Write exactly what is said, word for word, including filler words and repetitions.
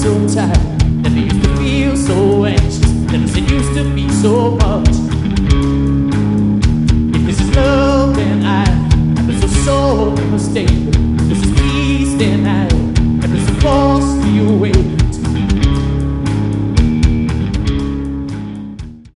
so tight. Never used to feel so anxious. Never said used to be so much. If this is love, then I have been so so mistaken. This is peace, then I